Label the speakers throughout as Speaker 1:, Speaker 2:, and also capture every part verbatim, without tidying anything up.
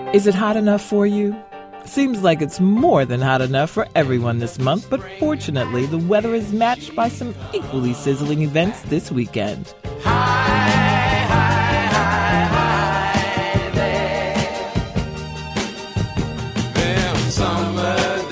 Speaker 1: Is it hot enough for you? Seems like it's more than hot enough for everyone this month, but fortunately, the weather is matched by some equally sizzling events this weekend.
Speaker 2: Hi, hi, hi, hi there. Them summer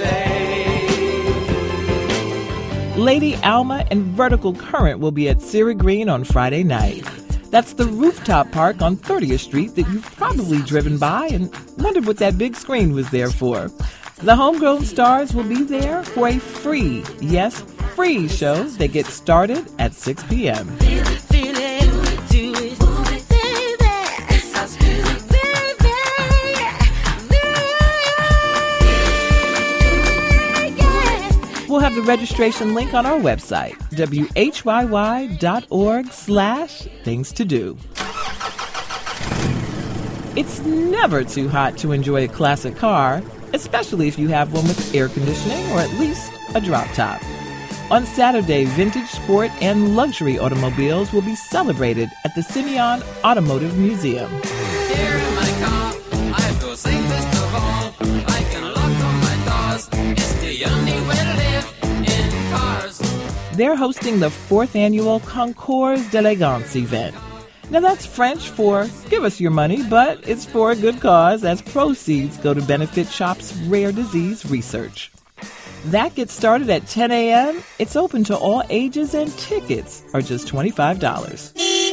Speaker 2: days.
Speaker 1: Lady Alma and Vertical Current will be at Sierra Green on Friday night. That's the rooftop park on thirtieth Street that you've probably driven by and wondered what that big screen was there for. The homegrown stars will be there for a free, yes, free show that gets started at six p.m. We'll have the registration link on our website, W H Y Y dot org slash things to do. It's never too hot to enjoy a classic car, especially if you have one with air conditioning or at least a drop top. On Saturday, vintage sport and luxury automobiles will be celebrated at the Simeon Automotive Museum.
Speaker 2: Here in my car, I feel safest of all. I can lock on my doors. It's the only way to live in cars.
Speaker 1: They're hosting the fourth annual Concours d'Elegance event. Now that's French for give us your money, but it's for a good cause as proceeds go to benefit CHOP's rare disease research. That gets started at ten a.m. It's open to all ages and tickets are just twenty-five dollars.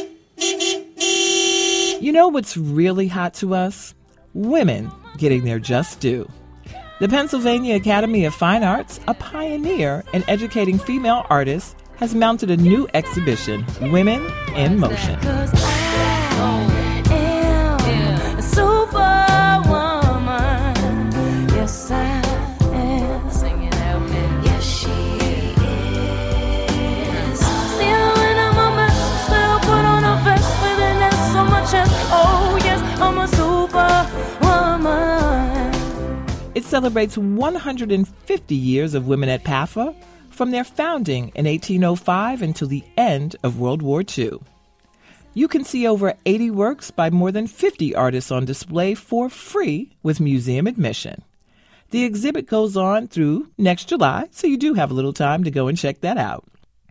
Speaker 1: You know what's really hot to us? Women getting their just due. The Pennsylvania Academy of Fine Arts, a pioneer in educating female artists, has mounted a new exhibition, Women in Motion. It celebrates one hundred fifty years of women at P A F A, from their founding in eighteen oh five until the end of World War Two. You can see over eighty works by more than fifty artists on display for free with museum admission. The exhibit goes on through next July, so you do have a little time to go and check that out.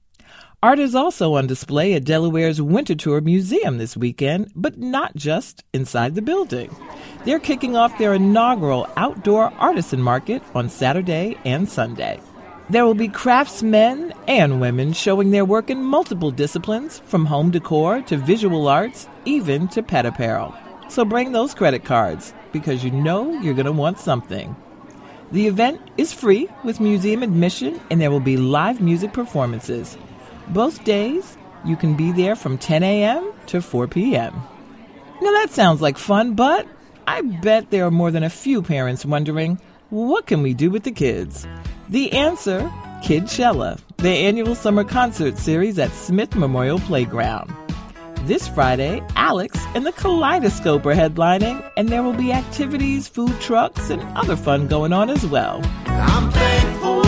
Speaker 1: Art is also on display at Delaware's Winterthur Museum this weekend, but not just inside the building. They're kicking off their inaugural outdoor artisan market on Saturday and Sunday. There will be craftsmen and women showing their work in multiple disciplines, from home decor to visual arts, even to pet apparel. So bring those credit cards, because you know you're going to want something. The event is free with museum admission, and there will be live music performances. Both days, you can be there from ten a.m. to four p.m. Now that sounds like fun, but I bet there are more than a few parents wondering, what can we do with the kids? The answer, Kidchella, the annual summer concert series at Smith Memorial Playground. This Friday, Alex and the Kaleidoscope are headlining, and there will be activities, food trucks, and other fun going on as well.
Speaker 3: I'm thankful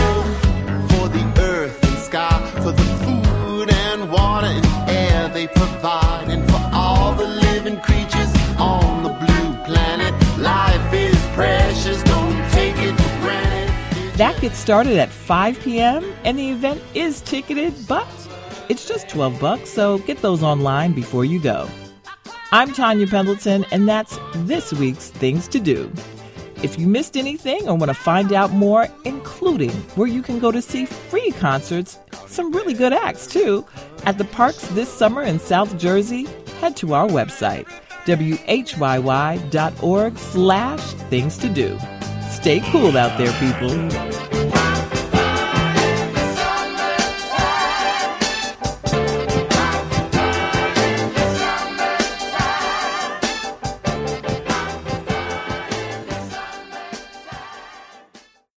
Speaker 3: for the earth and sky, for the food and water and air they provide, and for all the living creatures on the blue planet. Life is precious, don't take it for granted.
Speaker 1: That gets started at five p.m. and the event is ticketed, but it's just twelve bucks, so get those online before you go. I'm Tanya Pendleton, and that's this week's Things to Do. If you missed anything or want to find out more, including where you can go to see free concerts, some really good acts too, at the parks this summer in South Jersey, head to our website, W H Y Y dot org slash things to do. Stay cool out there, people.